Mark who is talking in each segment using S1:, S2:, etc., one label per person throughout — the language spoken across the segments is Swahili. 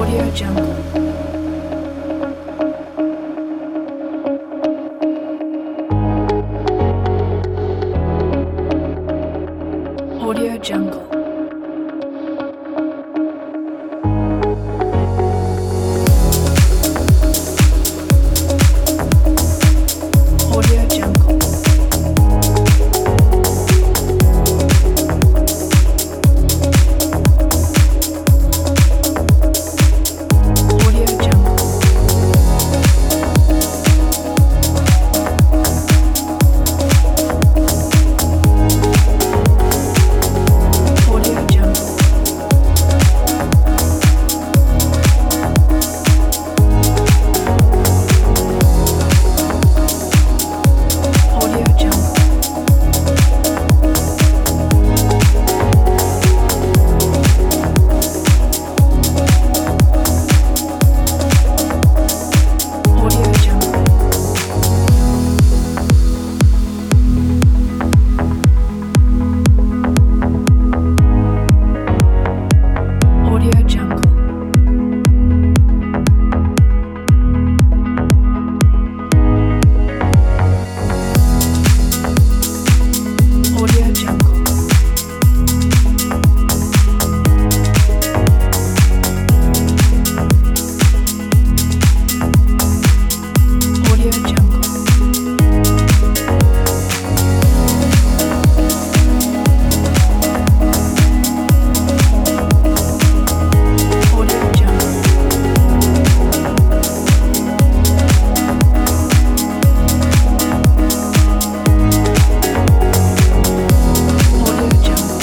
S1: Audio Jungle. Audio Jungle. Audio Jungle. Audio Jungle. Audio Jungle. Audio Jungle. Audio Jungle. Audio Jungle. Audio Jungle. Audio Jungle. Audio Jungle. Audio Jungle.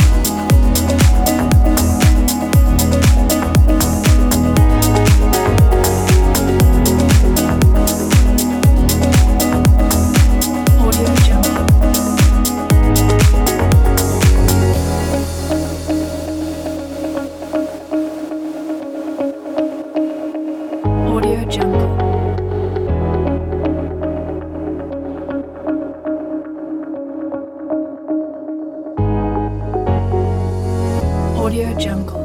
S1: Audio Jungle. Audio Jungle. Audio Jungle.